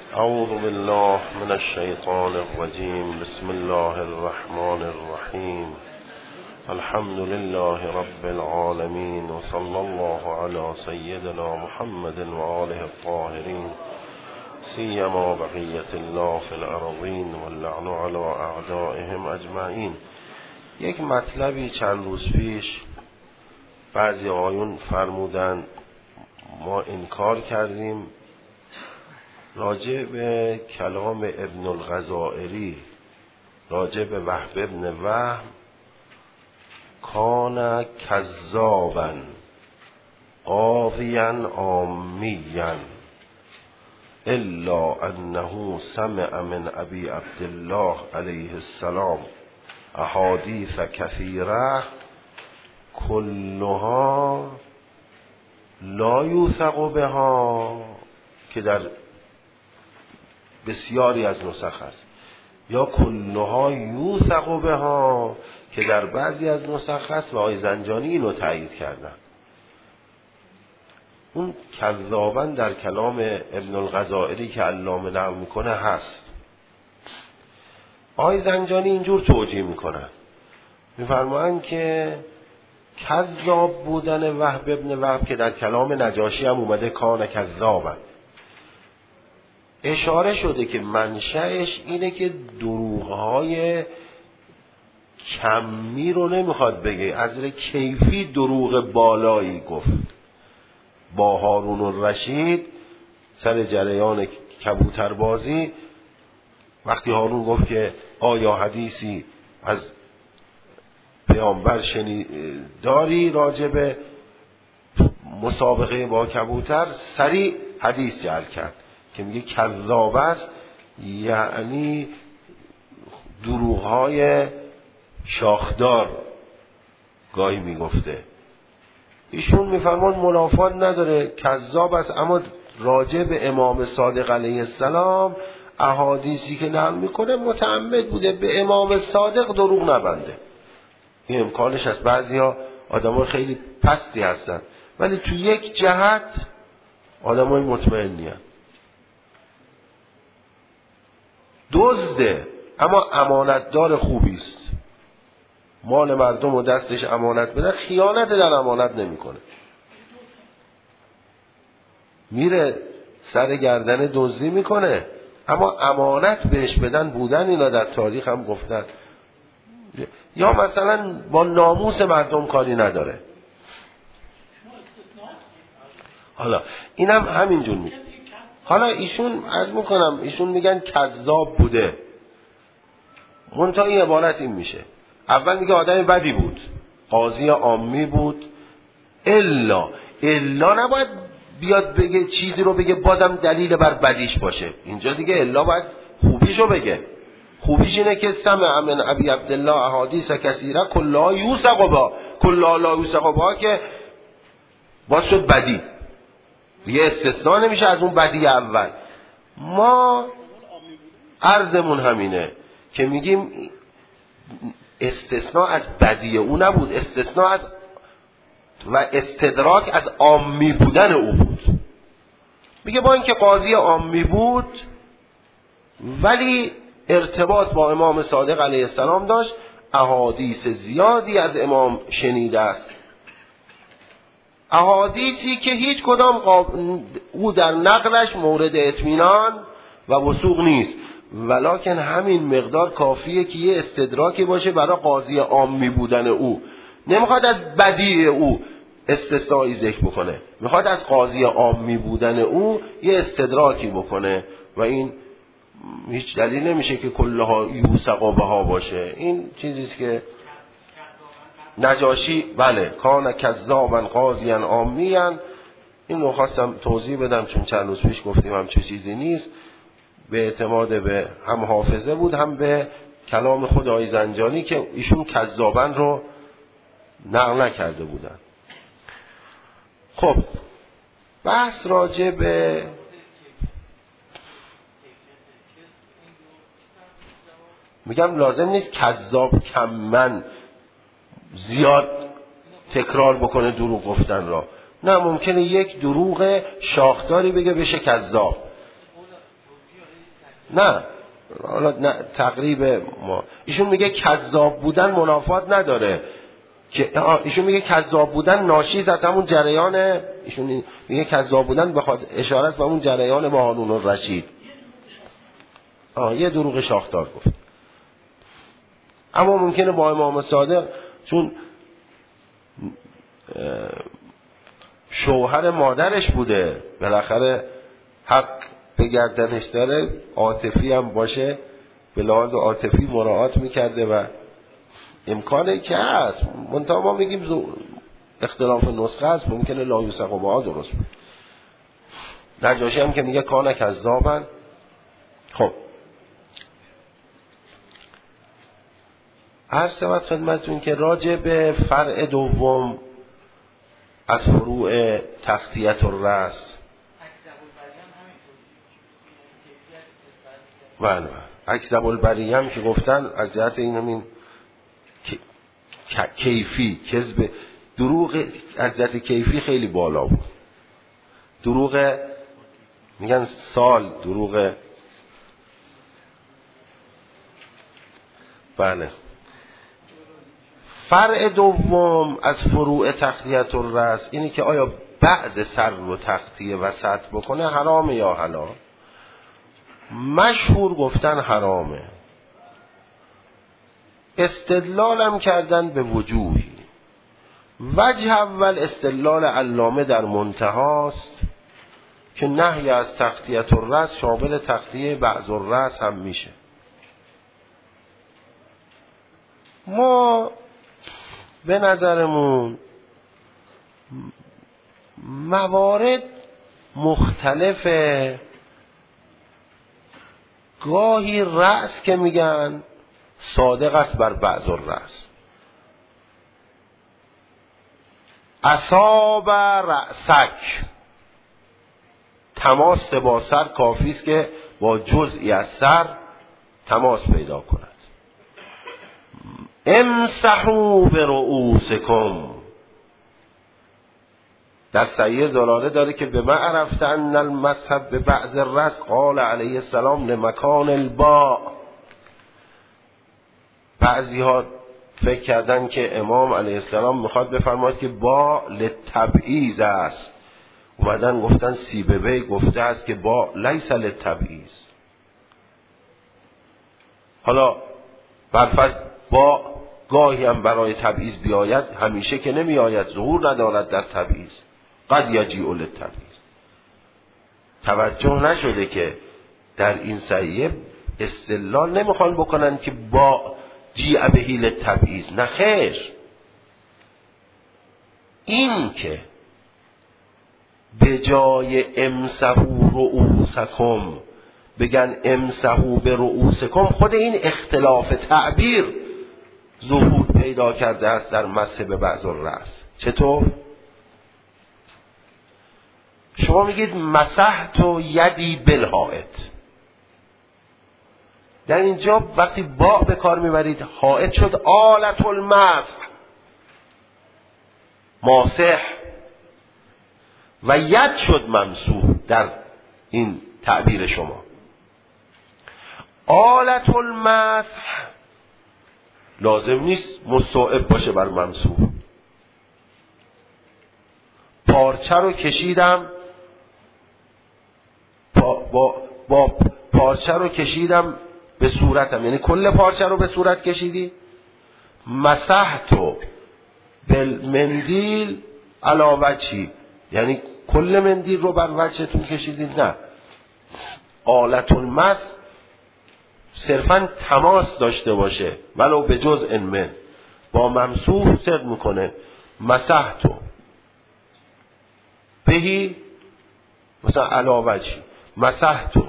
اعوذ بالله من الشیطان الرجیم. بسم الله الرحمن الرحیم. الحمد لله رب العالمین و صلی الله علی سیدنا محمد و آله الطاهرین سیما بقیة الله فی الارضین واللعن علی اعدائهم اجمعین. یک مطلبی چند روز پیش بعضی آقایون فرمودن، ما انکار کردیم راجع به کلام ابن الغزائری راجع به وهب ابن وهم، کان کذابا قاضیا عامیا الا انه سمع من ابی عبدالله علیه السلام احادیث کثیره کلها لا یوثق بها، که در بسیاری از نسخ است، یا کلها یوثق بها که در بعضی از نسخ است و آقای زنجانی اینو تایید کردن. اون کذابا در کلام ابن الغزائری که علامه نقل میکنه هست. آقای زنجانی اینجور توجیه میکنن، میفرمایند که کذاب بودن وهب ابن وهب که در کلام نجاشی هم اومده کان کذابا، اشاره شده که منشأش اینه که دروغهای کمی رو نمیخواد بگه، از نظر کیفی دروغ بالایی گفت. با هارون الرشید سر جریان کبوتربازی وقتی هارون گفت که آیا حدیثی از پیامبر داری راجع به مسابقه با کبوتر، سریع حدیث جعل کرد که میگه کذاب است، یعنی دروغهای شاخدار گاهی میگفته. ایشون میفرمان منافات نداره، کذاب است، اما راجع به امام صادق علیه السلام احادیثی که نقل میکنه متعمد بوده به امام صادق دروغ نبنده. این امکانش هست. بعضیا آدمای خیلی پستی هستن ولی تو یک جهت آدمای مطمئنی هستن. دزده اما امانتدار خوبی است، مال مردم و دستش امانت بده، خیانت در امانت نمیکنه. میره سر گردن دزدی میکنه اما امانت بهش بدن بودن. اینا در تاریخ هم گفتن. یا مثلا با ناموس مردم کاری نداره. حالا اینم همینجور میگه. حالا ایشون عرض میکنم ایشون میگن کذاب بوده، منتها این عبارت این میشه. اول میگه آدم بدی بود، قاضی عامی بود، الا نباید بیاد بگه چیزی رو بگه بازم دلیل بر بدیش باشه. اینجا دیگه الا باید خوبیشو بگه. خوبیش اینه که سمع من ابی عبدالله احادیث کثیره کلها یوثق بها، کلها لا یوثق بها که باز شد بدی، دیگه استثناء نمیشه از اون بدی اول. ما عرضمون همینه که میگیم استثناء از بدی او نبود، استثناء از و استدراک از عامی بودن او بود. میگه با اینکه قاضی عامی بود ولی ارتباط با امام صادق علیه السلام داشت، احادیث زیادی از امام شنیده است، احادیثی که هیچ کدام او در نقلش مورد اطمینان و وثوق نیست، ولکن همین مقدار کافیه که یه استدراکی باشه برای قاضی عامی بودن او. نمیخواد از بدی او استثنایی ذکر بکنه، میخواد از قاضی عامی بودن او یه استدراکی بکنه و این هیچ دلیل نمیشه که کلها یوثق بها باشه. این چیزیست که نجاشی بله کان کذابا قاضیا عامیا، این رو خواستم توضیح بدم چون چند روز پیش گفتیم هم چه چیزی نیست. به اعتماد به هم حافظه بود هم به کلام خود آقای زنجانی که ایشون کذابا رو نقل نکرده بودن. خب بحث راجع به میگم لازم نیست کذاب کمن زیاد تکرار بکنه دروغ گفتن را، نه ممکنه یک دروغ شاخداری بگه بشه کذاب. نه حالا نه تقریب ما. ایشون میگه کذاب بودن منافات نداره، که ایشون میگه کذاب بودن ناشی از همون جریان، ایشون میگه کذاب بودن بخواد اشاره است به اون جریان با هارون الرشید. یه دروغ شاخدار گفت. اما ممکنه با امام صادق چون شوهر مادرش بوده، بالاخره حق به گردنش داره، عاطفی هم باشه، به لحاظ عاطفی مراعات میکرده و امکانه که هست. منتها ما میگیم اختلاف نسخه هست، ممکنه لا یوسق و معا درست بود. نجاشی هم که میگه کان کذابن. خب عرض شود خدمتتون که راجع به فرع دوم از فروع تختیت الرأس، بله اکذب البریه هم که گفتن از جهت این کیفی، کذب دروغ از جهت کیفی خیلی بالا بود. دروغ میگن سال، دروغ بله. فرع دوم از فروع تختیت الرأس اینی که آیا بعض سر رو تختیه و سطح بکنه حرامه یا حلال؟ مشهور گفتن حرامه. استدلالم کردن به وجوهی. وجه اول استدلال علامه در منتهاست که نهی از تختیت الرأس شامل تختیه بعض الرأس هم میشه. ما به نظرمون موارد مختلفه. گاهی رأس که میگن صادق است بر بعض الرأس، اصاب رأسک، تماس با سر کافی است که با جزئی از سر تماس پیدا کند. امسحوا برؤوسکم، در صحیح زلاله داره که به ما عرفت ان المسح به بعض الرأس قال علیه السلام لمکان الباء. بعضی ها فکر کردن که امام علیه السلام میخواد بفرماید که با للتبعیض است، اومدن گفتن سیبوی گفته است که با لیس للتبعیض. حالا برفرض با گاهی هم برای تبعیض بیاید، همیشه که نمی آید، ظهور ندارد در تبعیض، قد یجیء للتبعیض. توجه نشده که در این صحیح استدلال نمیخوان بکنن که با جیء بهی للتبعیض، نه خیر. این که به جای امسحوا رؤوسکم بگن امسحوا برؤوسکم، خود این اختلاف تعبیر ظهور پیدا کرده است در مسح به بعض الرأس. چطور؟ شما میگید مسحت یدی بالحائط، در اینجا وقتی با به کار میبرید حائط شد آلت المسح، ماسح، و ید شد ممسوح در این تعبیر شما. آلت المسح لازم نیست مستوعب باشه بر ممسوح. پارچه رو کشیدم، با پارچه رو کشیدم به صورتم، یعنی کل پارچه رو به صورت کشیدی. مسحتو بالمندیل علی وجهی، یعنی کل مندیل رو بر وجهتون کشیدید. نه، آلت المسح صرفا تماس داشته باشه ولو به جزء من، با ممسوح صدق میکنه. مسحتو بهی مثلا علی وجهی، مسحتو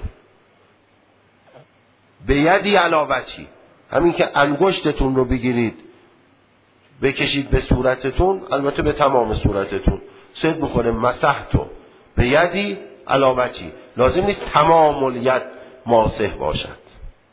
به یدی علی وجهی، همین که انگشتتون رو بگیرید بکشید به صورتتون، البته به تمام صورتتون صدق میکنه مسحتو به یدی علی وجهی. لازم نیست تمام الید ماسح باشد.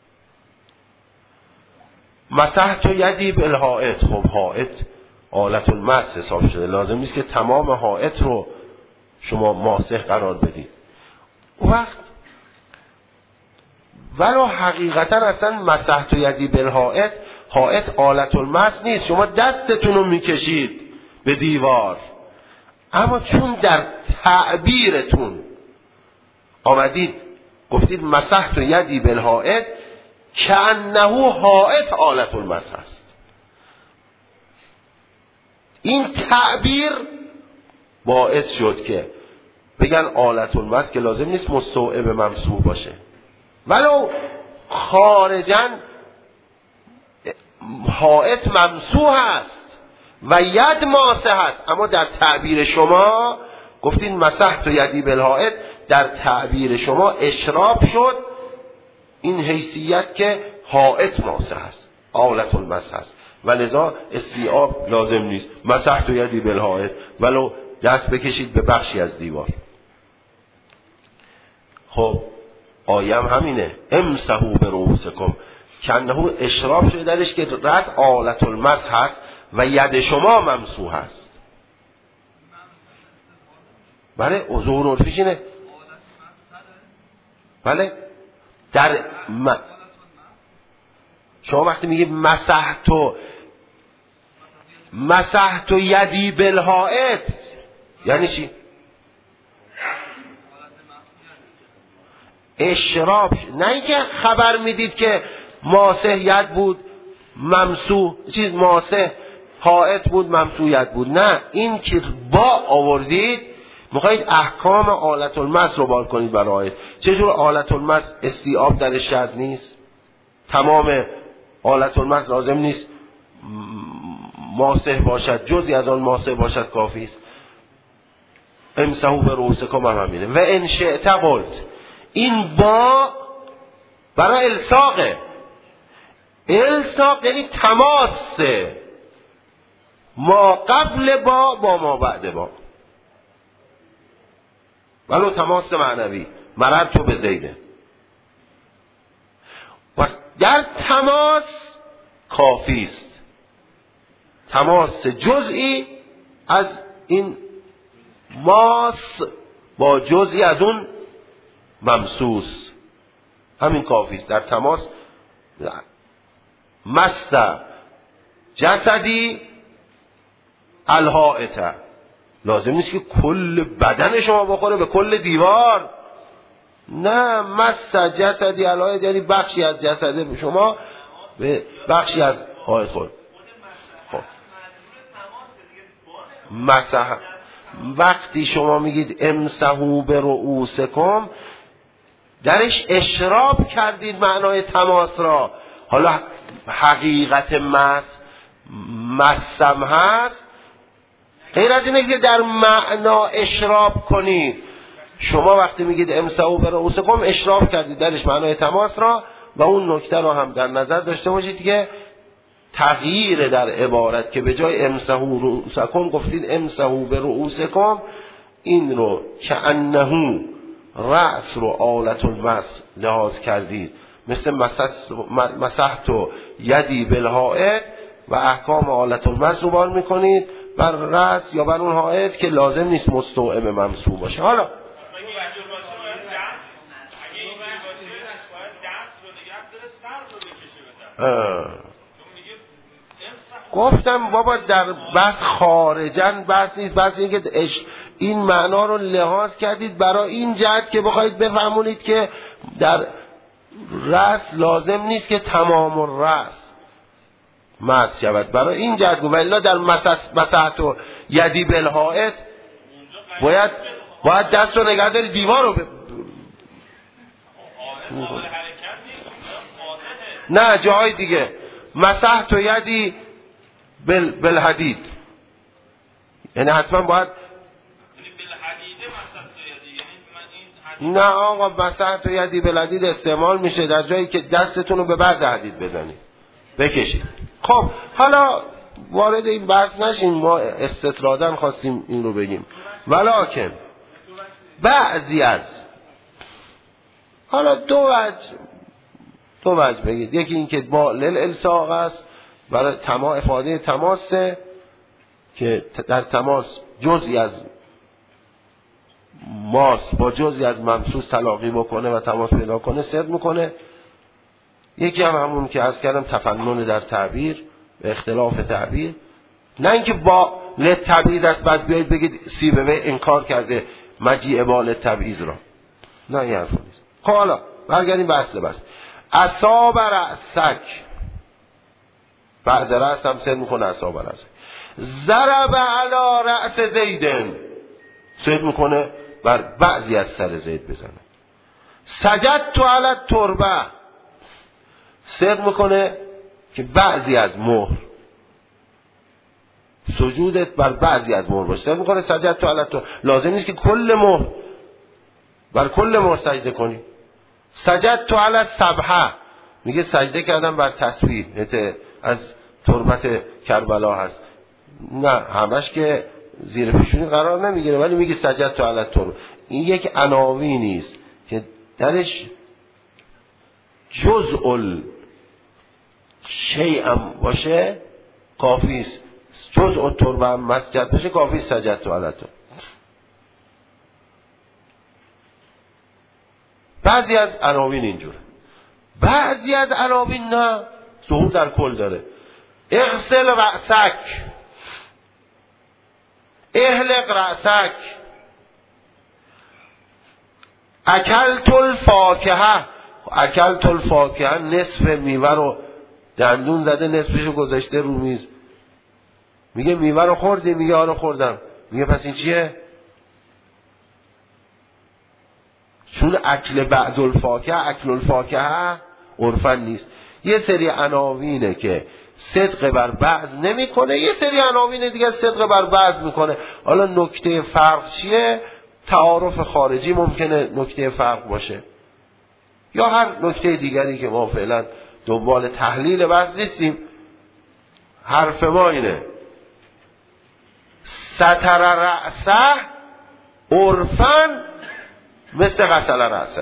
مسحتو یدی بالحائط، خب حائط آلت المسح حساب شده، لازم نیست که تمام حائط رو شما ماسح قرار بدید. ولو حقیقتا اصلا مسحت یدی بالحائط، حائط آلت المس نیست، شما دستتون رو میکشید به دیوار، اما چون در تعبیرتون آمدید گفتید مسحت یدی بالحائط کأنه حائط آلت المس هست، این تعبیر باعث شد که بگن آلت المس، که لازم نیست مستوعب ممسوح باشه، ولو خارجاً حائط ممسوح هست و ید ماسه هست، اما در تعبیر شما گفتین مسحت یدی بالحائط، در تعبیر شما اشراب شد این حیثیت که حائط ماسه هست، آلت المس هست، و لذا استیعاب لازم نیست. مسحت یدی بالحائط ولو دست بکشید به بخشی از دیوار. خب آیه همینه، امسحوا برؤوسکم، کنه اشراب شده درش که رأس آلت المس هست و ید شما ممسوح هست. بله ظهور عرفیش اینه. بله در شما وقتی میگید مسحت یدی بالحائط یعنی چی؟ اشراب، نه اینکه خبر میدید که ماسح ید بود ممسوح، چیز ماسح حائط بود ممسوح ید بود، نه، این که با آوردید میخواید احکام آلت المس رو بار کنید برای چجور آلت المس استیعاب در شرط نیست، تمام آلت المس لازم نیست ماسح باشد، جزئی از آن ماسح باشد کافی است. امسحوا برؤوسکم هم همینه. و ان شئت قلت، این با برای الصاقه، الصاق یعنی تماس ما قبل با ما بعد با، ولو تماس معنوی، مررت به زیده، و در تماس کافی است، تماس جزئی از این ماس با جزئی از اون ممسوس، همین کافی است. در تماس مس جسدی الحائط، لازم نیست که کل بدن شما بخوره به کل دیوار، نه، مس جسدی الحائط یعنی بخشی از جسد شما به بخشی از حائط خورد. خب مسح، وقتی شما میگید امسحوا برؤوسکم درش اشراب کردید معنای تماس را، حالا حقیقت مسم هست، غیر از اینه که در معنا اشراب کنید. شما وقتی میگید امسحوا برؤوسکم اشراب کردید درش معنای تماس را، و اون نکته رو هم در نظر داشته باشید که تغییر در عبارت که به جای امسحوا رؤوسکم گفتید امسحوا برؤوسکم، این رو که انه رأس رو آلت المس لحاظ کردید، مثل مسحت یدی بالحائط و احکام آلت المس رو بار میکنید بر رأس یا بر اون حائط که لازم نیست مستوعب ممسوح باشه. حالا گفتم بابا در بحث خارجن بحث نیست، بحث این که این معنا رو لحاظ کردید برای این جهت که بخواید بفهمونید که در رأس لازم نیست که تمام الرأس مس شود، برای این جهت گفت، ولی در مسحت و یدی بالحائط باید دست رو نگه داری دیوار رو نه جای دیگه مسحت و یدی بالحدید، یعنی حتما باید نه آقا مسحت و یدی بالحدید استعمال میشه در جایی که دستتون رو به بعد حدید بزنید بکشید. خب حالا وارد این بحث نشیم، ما استطرادن خواستیم این رو بگیم، ولکن بعضی از حالا دو وجه بگید، یکی این که با للالصاق است برای افاده تماسه که در تماس جزئی از ماس با جزئی از ممسوس تلاقی بکنه و تماس پیدا کنه صدق میکنه، یکی هم همون که عرض کردم تفنن در تعبیر به اختلاف تعبیر، نه اینکه با للتبعیض است بعد بیایید بگید سیبوی انکار کرده مجیء با للتبعیض را، نه این حرف نیست. خب حالا برگردیم به اصل بس. اصاب رأسک، بعض رأس هم سد میکنه اصاب رأسک. ضرب علی رأس زیدن، سد میکنه بر بعضی از سر زید بزنه. سجدت علی التربه، سد میکنه که بعضی از مهر سجودت بر بعضی از مهر باشه. سجد میکنه سجدت علی التربه، لازم نیست که کل مهر بر کل مهر سجده کنی. سجدت علی السبحه، میگه سجده کردم بر تسبیح از تربت کربلا هست، نه همش که زیر پیشونی قرار نمیگیره، ولی میگه سجدت علی التربه. این یک عناوینی است که درش جزء شیء هم باشه کافی است، جزء التربه هم مسجد باشه کافی است سجدت علی التربه. بعضی از عناوین اینجوره، بعضی از عناوین نه، ظهور در کل داره. اغسل رأسک، احلق رأسک، اکلت الفاکهه. اکلت الفاکهه نصف میوه رو دندون زده، نصفشو گذاشته رو میز، میگه میوه رو خوردی؟ میگه آره خوردم. میگه پس این چیه؟ چون اکل بعض الفاکهه، اکل الفاکهه عرفن نیست. یه سری عناوینه که صدق بر بعض نمیکنه، یه سری عناوین دیگه صدق بر بعض میکنه. حالا نکته فرق چیه؟ تعارف خارجی ممکنه نکته فرق باشه، یا هر نکته دیگری که ما فعلا دنبال تحلیل بحث نیستیم. حرف ما اینه ستر رأسه عرفن مثل غسل رأسه،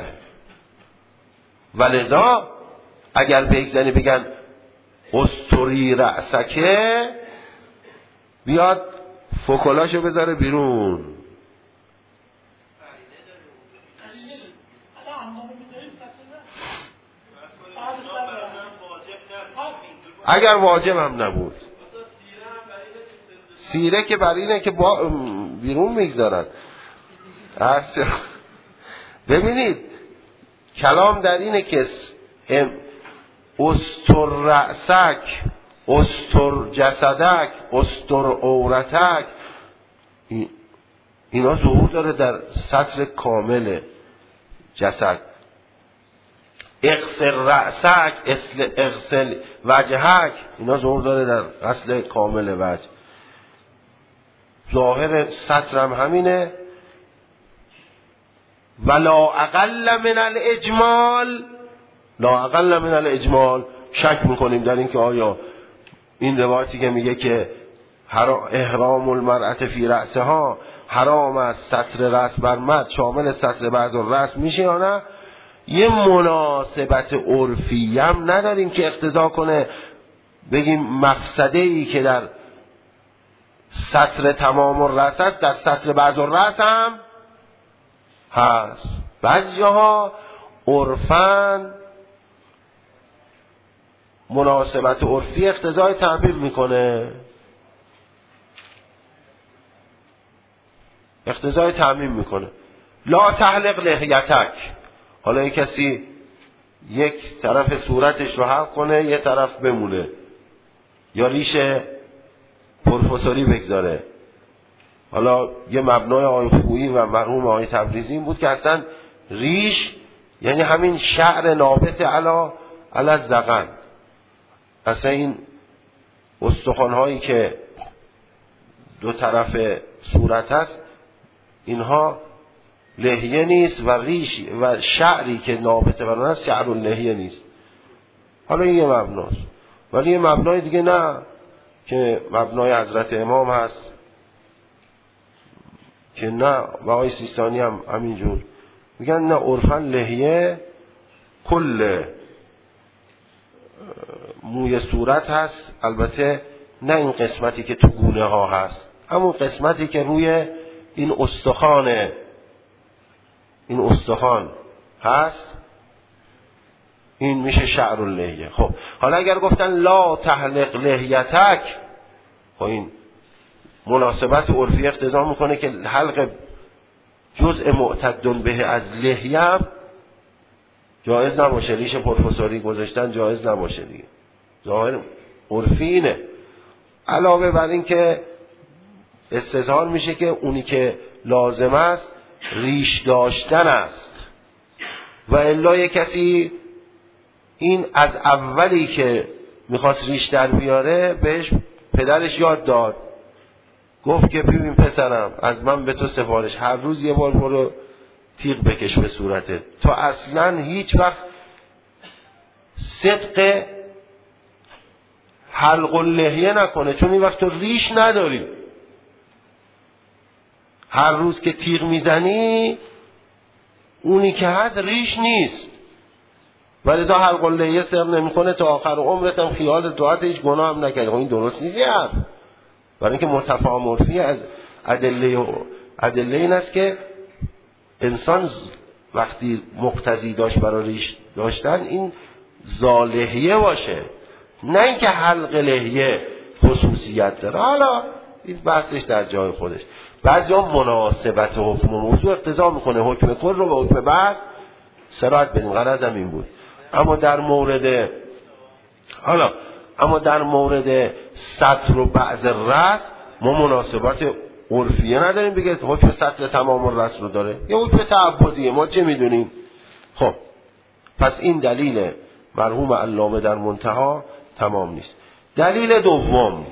ولذا اگر بگذنی بگن استری رأسکه، بیاد فکلاشو بذاره بیرون. اگر واجب هم نبود، سیره که بر اینه که بیرون میگذارن. ببینید کلام در اینه که استر رأسک، استر جسدک، استر عورتک، اینا ظهور داره در سطر کامل جسد. اغسل رأسک، اغسل وجهک، اینا ظهور داره در غسل کامل وجه. ظاهر سطر هم همینه. ولا اقل من الاجمال، لا اقل من الاجمال. شک میکنیم در این که آیا این روایتی که میگه که احرام المرأة فی رأسها حرام از سطر رأس بر مرد شامل سطر بعض الرأس میشه یا نه. یه مناسبت عرفی هم نداریم که اقتضا کنه بگیم مفسده ای که در سطر تمام الرأس است در سطر بعض الرأس هم هست. بعضی جاها عرفاً مناسبت عرفی اقتضای تعمیم میکنه، اقتضای تعمیم میکنه. لا تحلق لحیتک، حالا یک کسی یک طرف صورتش رو حلق کنه یه طرف بمونه، یا ریش پروفسوری بگذاره. حالا یه مبنای آقای خویی و مرحوم آقای تبریزی این بود که اصلا ریش یعنی همین شعر نابت علی الذقن، اصلا این استخوان‌هایی که دو طرف صورت هست اینها لحیه نیست، و ریش و شعری که نابت بر اون هست شعر اللحیه نیست. حالا این یه مبناست، ولی یه مبنای دیگه نه که مبنای حضرت امام هست که نه، و آقای سیستانی هم همینجور میگن نه، عرفاً لحیه کل موی صورت هست، البته نه این قسمتی که تو گونه ها هست، همون قسمتی که روی این استخوان هست این میشه شعر اللحیه. خب حالا اگر گفتن لا تحلق لحیتک، خب این مناسبت عرفی اقتضا میکنه که حلق جزء معتد به از لحیه جایز نباشه، ریش پروفسوری گذاشتن جایز نباشه دیگه، ظاهر عرفی اینه. علاوه بر این که استظهار میشه که اونی که لازم است ریش داشتن است، و الا یک کسی این از اولی که میخواست ریش در بیاره بهش پدرش یاد داد، گفت که ببین پسرم از من به تو سفارش، هر روز یه بار برو تیغ بکش به صورتت تا اصلا هیچ وقت صدق حلق اللحیه نکنه، چون این وقت تو ریش نداری. هر روز که تیغ میزنی اونی که هست ریش نیست، ولذا حلق اللحیه سر نمیکنه تا آخر عمرت هم خیال دعات هیچ گناه هم نکردی. این درست نیست یار، برای اینکه متفاهم عرفی از ادله این است که انسان وقتی مقتضی داشت برای ریش داشتن این ذالحیه باشه، نه اینکه حلق لحیه خصوصیت داره. حالا این بحثش در جای خودش. بعضیا مناسبت حکم و موضوع اقتضا میکنه حکم کل رو به حکم بعد صراحت بدیم، غرضم این بود. اما در مورد سطر و بعض رأس ما مناسبت عرفیه نداریم، بگه حکم سطر تمام الرأس رو داره یا حکم تعبدیه، ما چه میدونیم. خب پس این دلیل مرحوم علامه در منتها تمام نیست. دلیل دوم،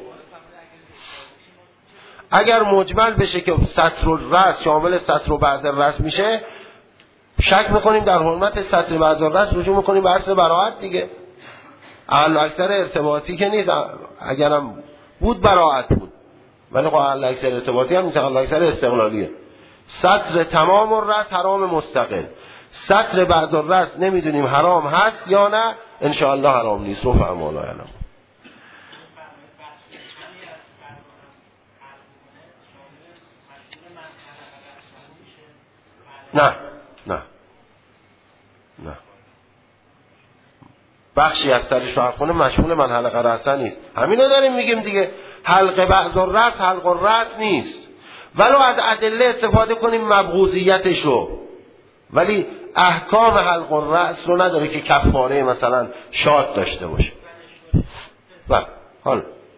اگر مجمل بشه که سطر الرأس شامل سطر و بعض الرأس میشه، شک میکنیم در حرمت سطر بعض الرأس، رجوع میکنیم به اصل براءت دیگه. اقل اکثر ارتباطی که نیست، اگرم بود براءت بود، ولی خب اقل اکثر ارتباطی هم نیست، اقل اکثر استقلالیه. سطر تمام الرأس حرام مستقل، سطر بعض الرأس نمیدونیم حرام هست یا نه، انشاءالله حرام نیست. رفع مولا علم. نه بخشی از سرش رو خونه مشمول من حلقه رأسه نیست. همینو داریم میگیم دیگه، حلقه بعض الرأس حلق الرأس نیست، ولو از ادله استفاده کنیم مبغوضیتش رو، ولی احکام حلق الرأس رو نداره که کفاره مثلا شاد داشته باشه. بله حالا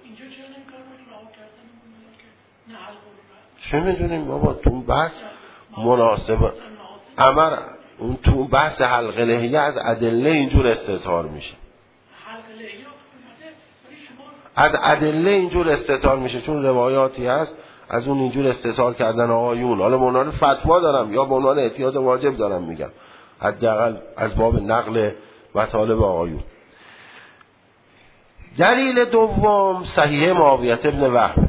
چه میدونیم بابا، تو بحث مناسبه امر اون تو بحث حلق لحیه از ادله اینجور استظهار میشه، از ادله اینجور استظهار میشه، چون روایاتی هست از اون اینجور استظهار کردن آقایون. حالا به عنوان فتوا دارم یا به عنوان احتیاط واجب دارم میگم، حداقل از باب نقل مطالب آقایون. دلیل دوم صحیح معاویه ابن وهب،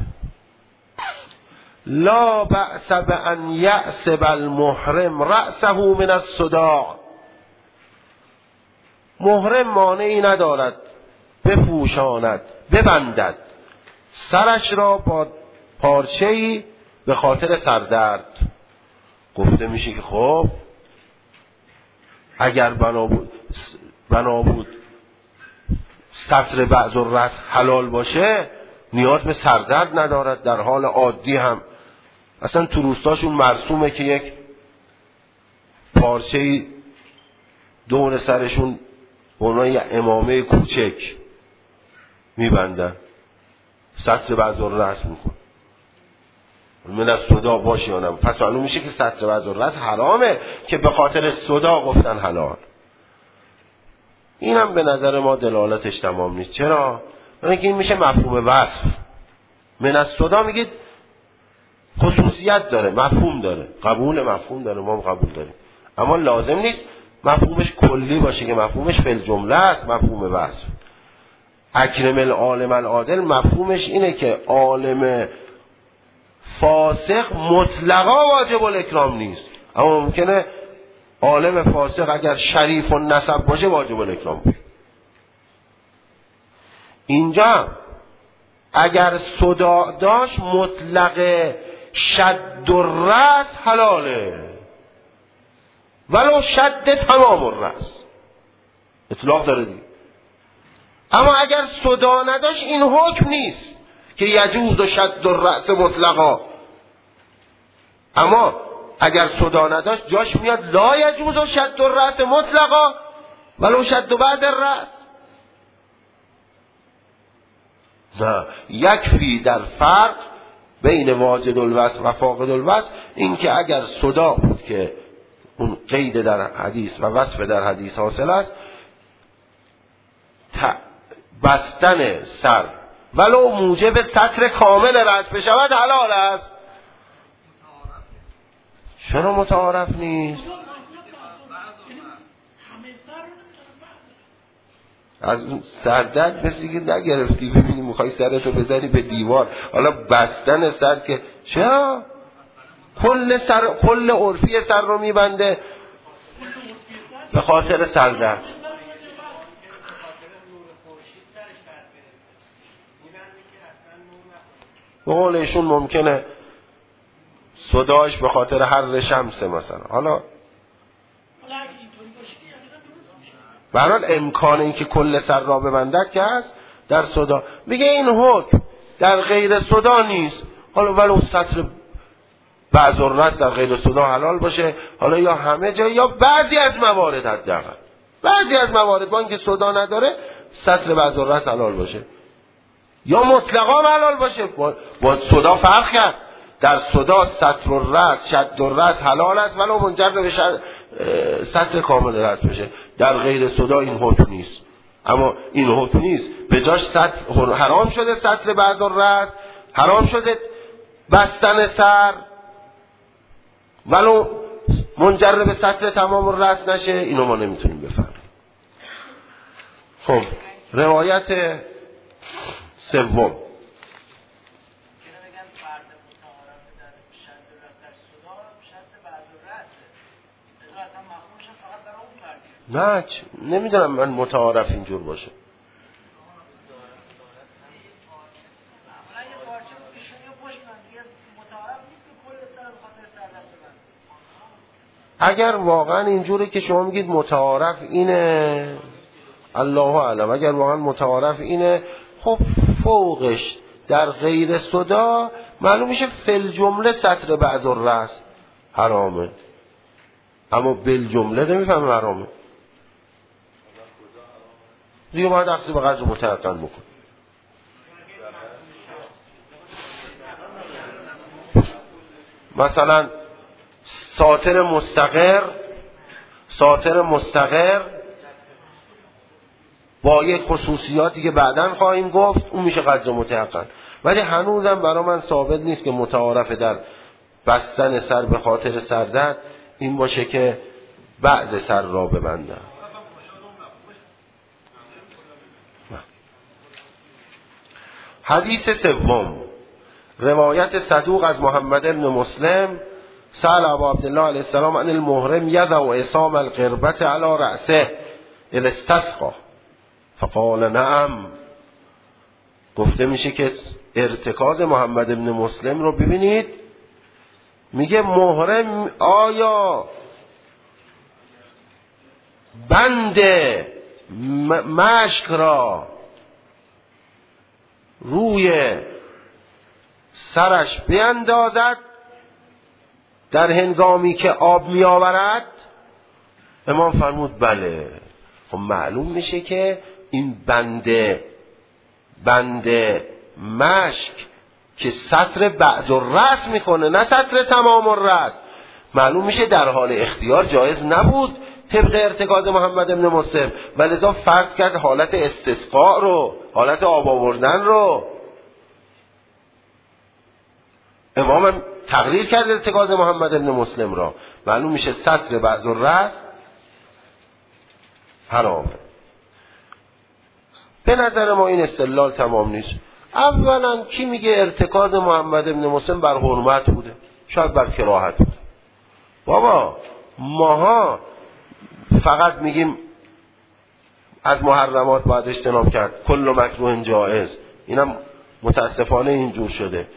لا بأس بأن یعصب المحرم رأسه من الصداع. محرم مانعی ندارد بپوشاند ببندد سرش را با پارچه‌ای به خاطر سردرد. گفته میشه که خب اگر بنا بود سطر بعض الرأس حلال باشه نیاز به سردرد ندارد، در حال عادی هم اصلا تو روستاشون مرسومه که یک پارچه‌ای دور سرشون به عنوان یک عمامه کوچک میبندن، سطر بعض الرأس میکن. من از صدا باشه یا نه، پس معلوم میشه که سطر بعض الرأس حرامه که به خاطر صدا گفتن حلال. این هم به نظر ما دلالتش تمام نیست. چرا؟ برای اینکه این میشه مفهوم وصف. من از صدا میگید خصوصیت داره، مفهوم داره، قبول مفهوم داره، ما هم قبول داریم، اما لازم نیست مفهومش کلی باشه که مفهومش فی الجمله است. مفهوم وصف اکرم العالم العادل مفهومش اینه که عالم فاسق مطلقا واجب الاکرام نیست، اما ممکنه عالم فاسق اگر شریف و نسب باشه واجب الاکرام باشه. اینجا اگر صداع داشت مطلق شد الرأس حلاله ولو شد تمام الرأس. اطلاق داره دیگه. اما اگر صدا نداشت این حکم نیست که یجوز و شد الرأس مطلقا. اما اگر صدا نداشت جاش میاد لا یجوز و شد الرأس مطلقا ولو شد بعد الرأس. نه، یکفی در فرق بین واجد الوصف و فاقد الوصف این که اگر صدا بود که اون قید در حدیث و وصف در حدیث حاصل است، بستن سر ولو موجب سطر کامل رأس بشود حلال است. چرا متعارف نیست؟ از اون سردرد مثل که نگرفتی، ببینی میخوای سرتو بزنی به دیوار، حالا بستن سر که چرا؟ کل عرفی سر رو میبنده به خاطر سردرد. به قول ایشون ممکنه صداش به خاطر حر شمسه مثلا. حالا به هر حال امکان این که کل سر را ببندد که هست در صدا. میگه این حکم در غیر صدا نیست. حالا ولو سطر بعض الرأس در غیر صدا حلال باشه، حالا یا همه جا یا بعضی از موارد، حداقل بعضی از موارد با اینکه صدا نداره سطر بعض الرأس حلال باشه، یا مطلقا حلال باشه. با صدا فرق کرد. در صدا سطر الرأس شد الرأس حلال است ولو منجر به سطر کامل رأس بشه. در غیر صدا این حکم نیست. اما این حکم نیست، به جاش سطر حرام شده، سطر بعض الرأس حرام شده، بستن سر ولو منجر به سطر تمام الرأس نشه. اینو ما نمیتونیم بفهمیم. خب روایت سوم، نه نمیدونم من متعارف اینجور باشه. اگر واقعا اینجوره که شما میگید متعارف اینه، الله اعلم، اگر واقعا متعارف اینه، خب فوقش در غیر صدا معلوم میشه فل جمله سطر بعض الرأس حرامه، اما بل جمله نمیفهمه حرامه. دیگه باید اخذ به قدر متعقل بکن. مثلا ساتر مستقر با یک خصوصیاتی که بعداً خواهیم گفت اون میشه قدر متعقل. ولی هنوزم برای من ثابت نیست که متعارف در بستن سر به خاطر سردرد این باشه که بعض سر را ببندن. حدیث سوم، روایت صدوق از محمد بن مسلم سأل ابا عبدالله علیه السلام عن المحرم یضع عصام القربة علی رأسه اذا استسقى فقال نعم. گفته میشه که ارتکاز محمد بن مسلم رو ببینید، میگه محرم آیا بند مشک را روی سرش بیندازد در هنگامی که آب می آورد؟ امام فرمود بله. خب معلوم میشه که این بند مشک که سطر بعض الرأس میکنه نه سطر تمام الرأس، معلوم میشه در حال اختیار جایز نبود طبق ارتکاز محمد بن مسلم، ولذا فرض کرد حالت استسقاء رو، حالت آب آوردن رو. امام تقریر کرد ارتکاز محمد بن مسلم را، معلوم میشه سطر بعض الرأس حرامه. به نظر ما این استدلال تمام نیست. اولا کی میگه ارتکاز محمد بن مسلم بر حرمت بوده؟ شاید بر کراهت بوده. بابا ماها فقط میگیم از محرمات باید اجتناب کرد، کل مکروه جائز. اینم متاسفانه اینجور شده.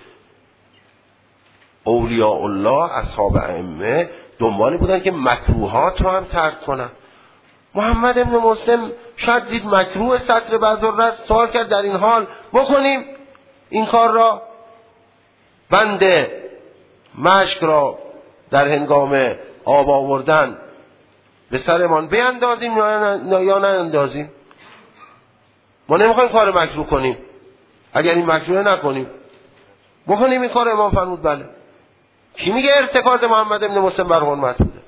اولیاء الله اصحاب ائمه دنبالی بودن که مکروهات رو هم ترک کنن. محمد ابن مسلم شاید دید مکروه سطر بعض الرأس، سوال کرد در این حال بکنیم این کار را، بند مشک را در هنگام آب آوردن به سرمان بیندازیم یا نه اندازیم؟ ما نمیخوایم کار مکروه کنیم، اگر این مکروه نکنیم بکنیم این کار. امام فرمود بله. کی میگه ارتکاز محمد ابن مسلم بر حرمت بوده؟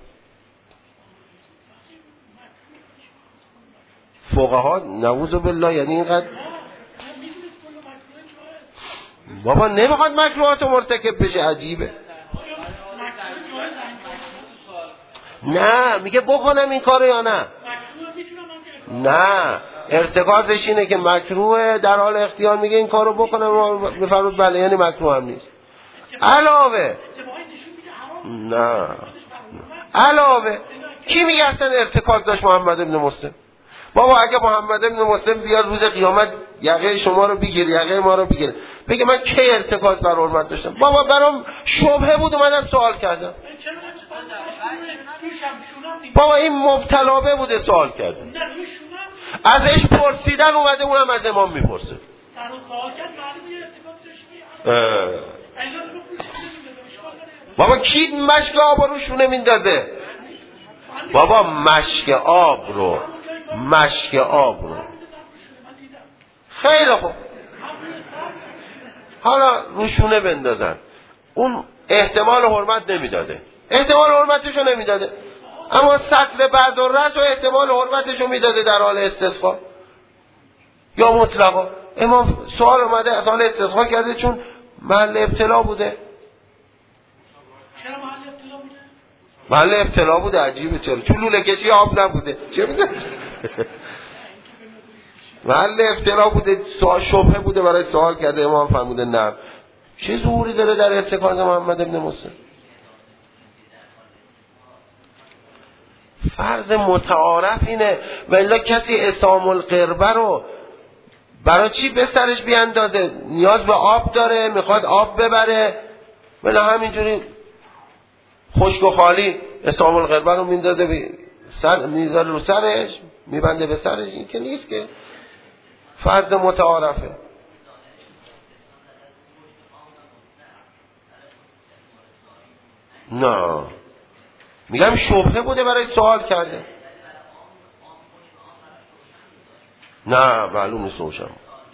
فقها نعوذ بالله. یعنی اینقدر بابا نمیخواد مکروهات مرتکب بشه، عجیبه. نه میگه بکنم این کارو یا نه؟ نه، ارتکازش اینه که مکروه، در حال اختیار میگه این کارو بکنم، بفرمود بله، یعنی مکروه هم نیست. علاوه کی میگه اصلا ارتکاز داشت محمد ابن مسلم؟ بابا اگه محمد ابن مسلم بیاد روز قیامت یقه شما رو بگیر، یقه ما رو بگیر، بگه من کی ارتکاز بر حرمت داشتم؟ بابا برام شبهه بود اومدم سوال کردم. بابا این مبتلا بوده سوال کرده، ازش پرسیدن اومده، اونم از امام میپرسه. بابا کی مشک آب رو شونه میندازه؟ بابا مشک آب رو خیلی خوب حالا روشونه بندازن، اون احتمال حرمت نمیداده، احتمال حرمتشو نمیداده، اما سطر بعض الرأس و احتمال حرمتشو میداده در حال استسقا یا مطلقا. امام سوال اومده از حال استسقا کرده چون محل ابتلا بوده. محل ابتلا بوده. عجیبه، چرا؟ چون لوله کشی آب نبوده، چه میدونم. محل ابتلا بوده، شبهه بوده، برای سوال کرده. امام فرموده نه. چه ظهوری داره در ارتکاز محمد ابن مسلم؟ فرض متعارف اینه. و الا کسی اسام القربه رو برای چی به سرش بیاندازه؟ نیاز به آب داره، میخواد آب ببره، ولی همینجوری خشک و خالی اسام القربه رو میندازه میذاره رو سرش، میبنده به سرش. این که نیست که فرض متعارفه. نه، میگم شبهه بوده برای سوال کرده. نه معلوم نیست روشن.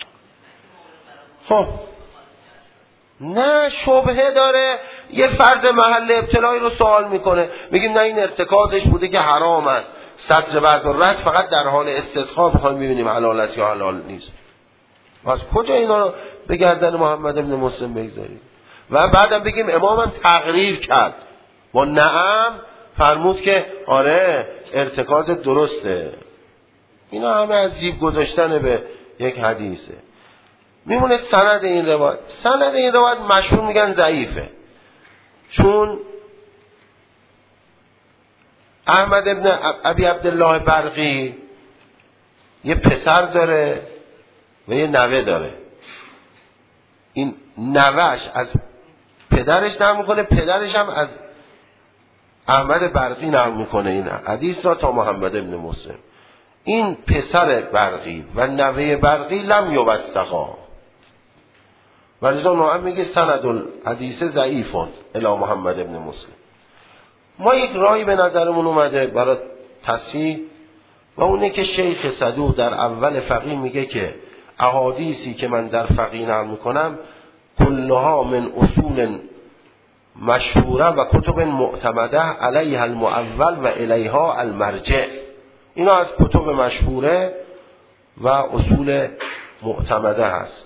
خب نه، شبهه داره، یه فرض محل ابتلایی رو سوال میکنه، میگیم نه این ارتکازش بوده که حرام است، سطر بعض الرأس فقط در حال استسقا میخوایم ببینیم حلال است یا حلال نیست. پس کجا اینا رو به گردن محمد ابن مسلم بگذاریم؟ و بعدم بگیم امامم تقریر کرد با نعم، فرمود که آره ارتکاز درسته. اینا همه از جیب گذاشتن به یک حدیثه. میمونه سند این روایت. سند این روایت مشهور میگن ضعیفه، چون احمد ابن ابی عبدالله برقی یه پسر داره و یه نوه داره. این نوهش از پدرش نقل میکنه، پدرش هم از احمد برقی نقل میکنه این حدیث را تا محمد ابن مسلم. این پسر برقی و نوه برقی لم یوثقا، ولذا نوعم میگه سند الحدیث ضعیفون الی محمد ابن مسلم. ما یک راهی به نظرمون اومده برای تصحیح، و اونه که شیخ صدوق در اول فقیه میگه که احادیثی که من در فقیه نقل میکنم کلها من اصول مشهوره و کتب معتمده علیها المؤول و الیها المرجع. اینا از کتب مشهوره و اصول معتمده هست.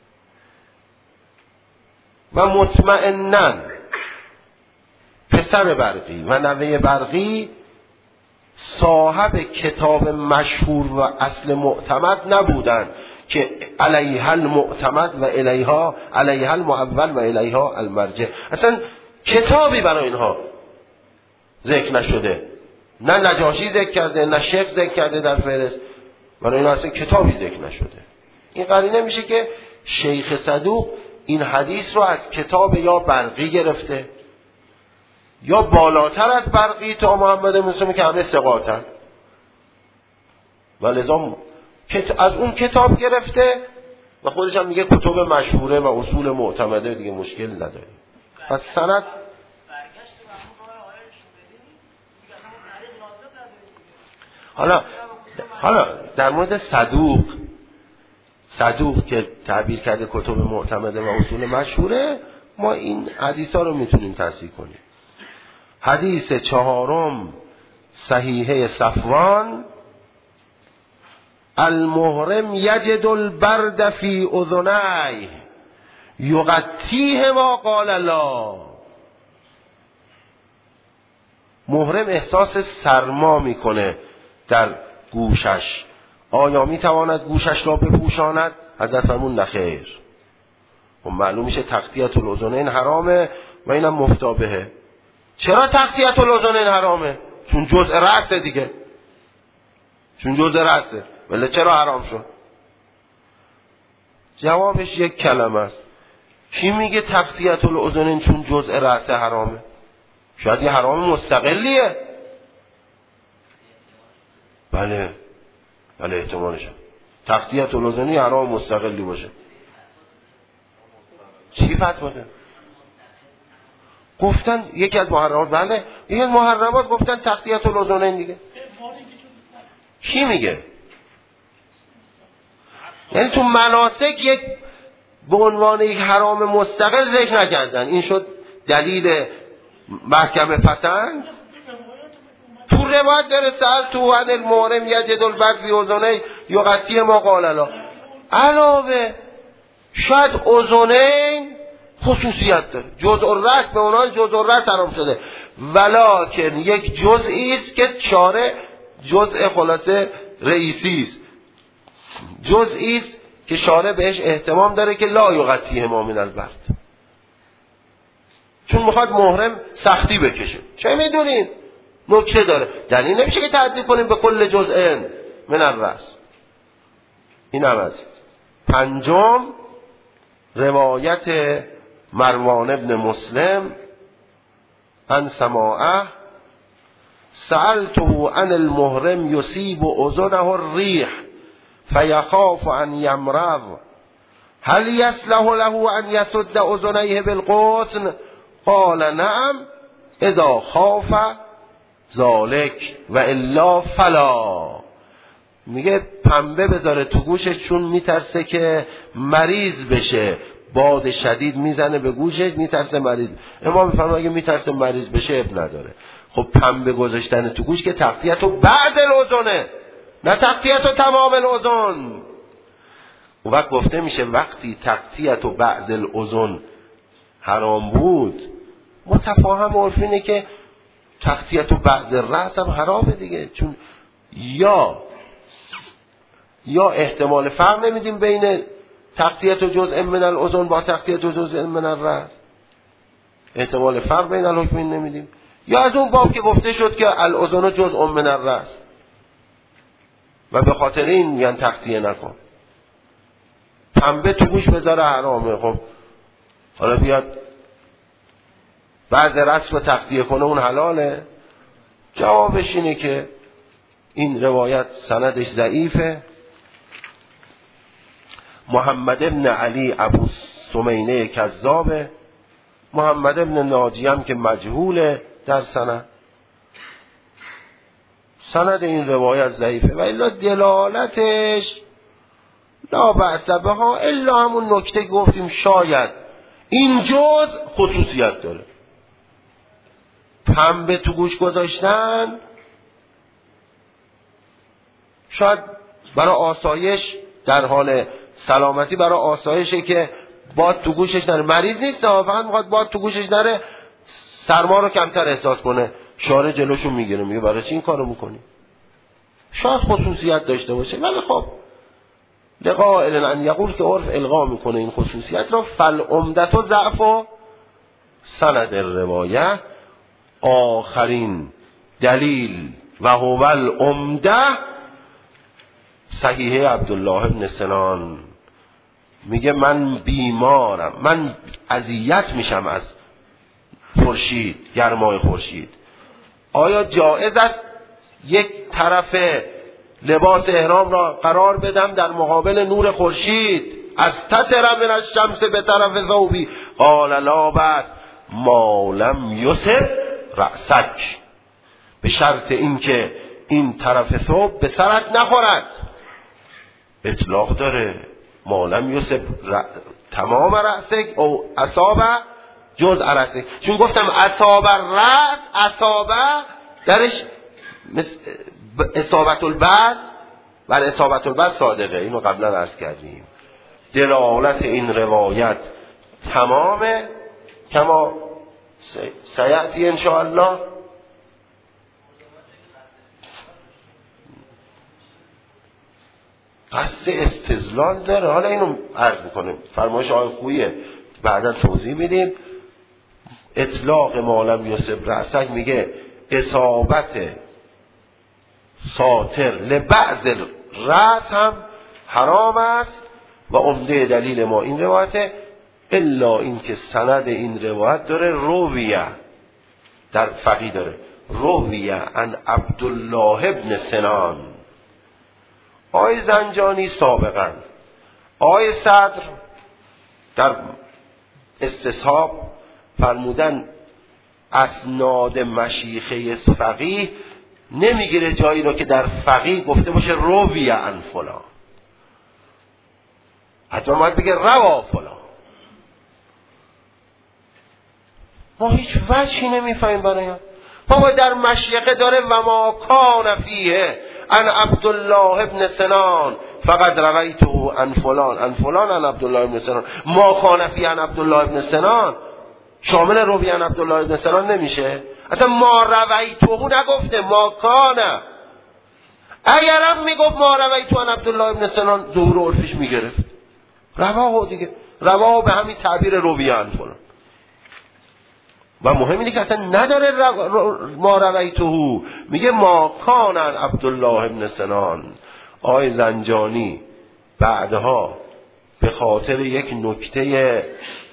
و مطمئناً پسر برقی و نوه برقی صاحب کتاب مشهور و اصل معتمد نبودند که علیها المعتمد و الیها علیها المؤول و الیها المرجع. اصلا کتابی برای اینها ذکر نشده، نه نجاشی ذکر کرده، نه شیخ ذکر کرده در فهرست، برای اینها اصلا کتابی ذکر نشده. این قرینه میشه که شیخ صدوق این حدیث رو از کتاب یا برقی گرفته یا بالاتر از برقی تا محمد مسلم که همه ثقاتن. و لذا از اون کتاب گرفته و خودش هم میگه کتب مشهوره و اصول معتمده، دیگه مشکل نداره. پس سند حالا در مورد صدوق که تعبیر کرده کتب معتمده و اصول مشهوره، ما این حدیث ها رو میتونیم تصحیح کنیم. حدیث چهارم صحیحه صفوان: المحرم یجد البرد فی اذنیه یغطیه ما قال لا. محرم احساس سرما میکنه در گوشش، آیا میتواند گوشش را بپوشاند؟ حضرت فرمود نخیر. و معلوم میشه تغطیة الاذنین حرامه و اینم مفتابهه. چرا تغطیة الاذنین حرامه؟ چون جزء رأسه دیگه، چون جزء رأسه. ولی چرا حرام شد؟ جوابش یک کلمه است. کی میگه تغطیة الاذنین چون جزء رأسه حرامه؟ شاید یه حرام مستقلیه. بله احتمالشه تغطیة الاذنین حرام مستقلی باشه. چی فتوا ده؟ گفتن یکی از محرمات، بله یکی از محرمات گفتن تغطیة الاذنین دیگه. کی میگه؟ یعنی تو مناسک یک به عنوان یک حرام مستقل ذکر نکردن. این شد دلیل محکم پسند. تو روایت داره سأل تو عن المحرم یجد البرد فی اذنیه یغطی ما قال لا. علاوه شاید اذنین خصوصیت داره، جزء الرأس به عنوان جزء الرأس حرام شده، ولکن یک جزئی است که چاره جزء خلاصه رئیسی است، جزئی است که شارع بهش اهتمام داره که لا یغطیه ما من البرد، چون میخواد محرم سختی بکشه. چه میدونین نکته داره، دلیل نمیشه که تعدیل کنیم به کل جزء من الرأس. این هم از پنجم روایت مروان ابن مسلم عن سماعه: سألته عن المحرم يصيب اذنه الريح فيخاف ان يمرض هل يصلح له ان يسد اذنيه بالقطن؟ قال نعم اذا خاف ذلك و الا فلا. میگه پنبه بذاره تو گوشش چون میترسه که مریض بشه، باد شدید میزنه به گوشش میترسه مریض. امام میفرماید اگه میترسه مریض بشه اب نداره. خب پنبه گذاشتن تو گوش که تغطیه تو بعد الاذنه، نه تغطیه تو تمام الاذن. اون وقت گفته میشه وقتی تغطیه تو بعد الاذن حرام بود، متفاهم عرفی اینه که تغطیه تو بعد الرأس هم حرامه دیگه، چون یا احتمال فرق نمیدیم بین تغطیه جزء من الاذن با تغطیه جزء من الرأس، احتمال فرق بین الحکمین نمیدیم، یا از اون باب که گفته شد که الاذن جزء من الرأس و به خاطر این میگن تغطیه نکن. پنبه تو گوش بذاره حرامه. خب حالا بیاد بعد رأس رو تغطیه کنه اون حلاله؟ جوابش اینه که این روایت سندش ضعیفه. محمد ابن علی ابو سمینه کذابه، محمد ابن ناجی هم که مجهوله در سند این روایت ضعیفه و الا دلالتش لا بأس بها، الا همون نکته گفتیم شاید این جز خصوصیت داره. پنبه تو گوش گذاشتن شاید برای آسایش، در حال سلامتی برای آسایشه که باد تو گوشش نره، مریض نیست فقط میخواد باد تو گوشش نره سرما رو کمتر احساس کنه، شارع جلوشو میگیره میگه برای چی این کارو میکنی؟ شاید خصوصیت داشته باشه، ولی خب لقائل ان یقول که عرف الغا میکنه این خصوصیت را. فالعمدة ضعف و سند الروایه. آخرین دلیل و هو العمده صحیحه عبدالله بن سنان. میگه من بیمارم، من اذیت میشم از خورشید، گرمای خورشید. آیا جایز است یک طرف لباس احرام را قرار بدم در مقابل نور خورشید، از تتر من الشمس به طرف ثوبی، قال لا بأس ما لم یصب رأسک، به شرط اینکه این طرف ثوب به سرت نخورد. اطلاق داره، ما لم یصب تمام رأسک او اصاب جز رأسک، چون گفتم اصاب رأس، اصاب درش اصابت البعض و اصابت البعض صادقه، اینو قبلا عرض کردیم. دلالت این روایت تمامه کما سیأتی انشاءالله. قصد استدلال داره. حالا اینو عرض میکنیم، فرمایش آقای خوییه بعدا توضیح میدیم. اطلاق ما لم یصب رأسک میگه اصابت ساتر لبعض رأس هم حرام است و عمده دلیل ما این روایته، الا اینکه سند این روایت داره رویه، در فقیه داره رویه عن عبدالله ابن سنان. آقای زنجانی سابقا، آقای صدر در استصحاب فرمودن اسناد مشیخه فقیه نمیگیره جایی رو که در فقیه گفته باشه رویه عن فلان، حتما باید بگه روا فلان. ما هیچ وجهی نمیفهمیم برای هم. بابا در مشیخه داره و ما کان فیه ان عبدالله ابن سنان فقط رویته عن فلان عن فلان عن عبدالله ابن سنان. ما کان فیه عن عبدالله ابن سنان شامل رویه عن عبدالله ابن سنان نمیشه. اصلا ما رویته نگفته، ما کان. اگرم میگفت ما رویته عن عبدالله ابن سنان ظهور عرفش میگرفت، رواه دیگه، رواه به همین تعبیر رویه عن فلان. و مهم اینه که اصلا نداره ما رویته، میگه ما کان عن عبدالله ابن سنان. آقای زنجانی بعدها به خاطر یک نکته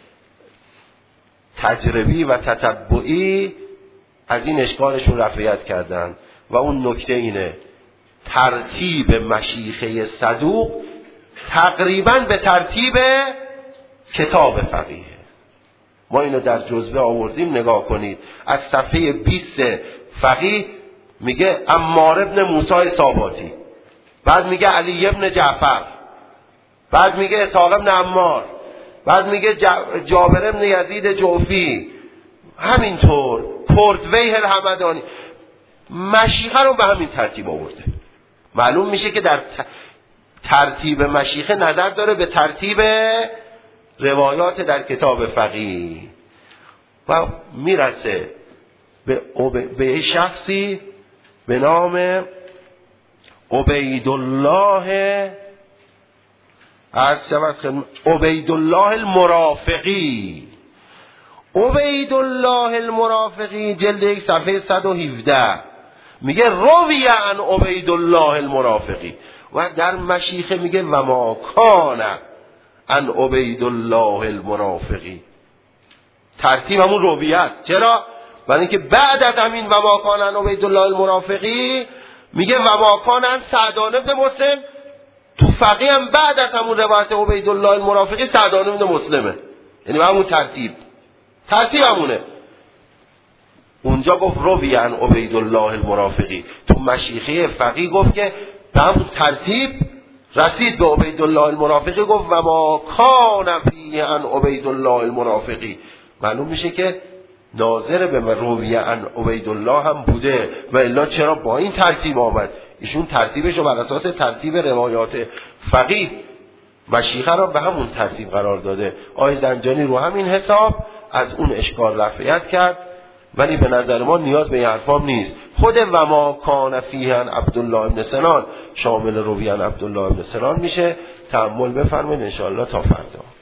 تجربی و تتبعی از این اشکالشون رفعیت کردن و اون نکته اینه ترتیب مشیخه صدوق تقریبا به ترتیب کتاب فقیه. ما اینو در جزوه آوردیم، نگاه کنید. از صفحه 20 فقیه میگه عمار ابن موسی ساباتی، بعد میگه علی ابن جعفر، بعد میگه اسحاق ابن عمار، بعد میگه جابر ابن یزید جوفی، همینطور کردویه الحمدانی. مشیخه رو به همین ترتیب آورده. معلوم میشه که در ترتیب مشیخه نظر داره به ترتیب روایات در کتاب فقیه و میرسه به شخصی به نام عبیدالله المرافقی. عبیدالله المرافقی جلد 1 صفحه 117 میگه رویه عن عبیدالله المرافقی و در مشیخه میگه و ما کان عن عبیدالله المرافقی. ترتیب همون رویه است. چرا؟ برای اینکه بعد از همین و ما کان عن عبیدالله المرافقی میگه و ما کان عن سعدان ابن مسلم. تو فقیه هم بعد از همون روایت عبیدالله المرافقی سعدان ابن مسلمه، یعنی همون ترتیب همونه. اونجا گفت رویه عن عبیدالله المرافقی، تو مشیخه فقیه گفت که به همون ترتیب رسید به عبیدالله المرافقی، گفت و ما کان فیه عن عبیدالله المرافقی. معلوم میشه که ناظر به رویه عن عبیدالله هم بوده و الا چرا با این ترتیب آمد؟ ایشون ترتیبش رو بر اساس ترتیب روایات فقیه مشیخه را به همون ترتیب قرار داده. آقای زنجانی رو همین حساب از اون اشکال رفعیت کرد، ولی به نظر ما نیاز به این حرفام نیست. خود و ما کان فیه عن عبدالله ابن سنان شامل رویه عن عبدالله ابن سنان میشه. تأمل بفرمایید ان شاء الله تا فردا.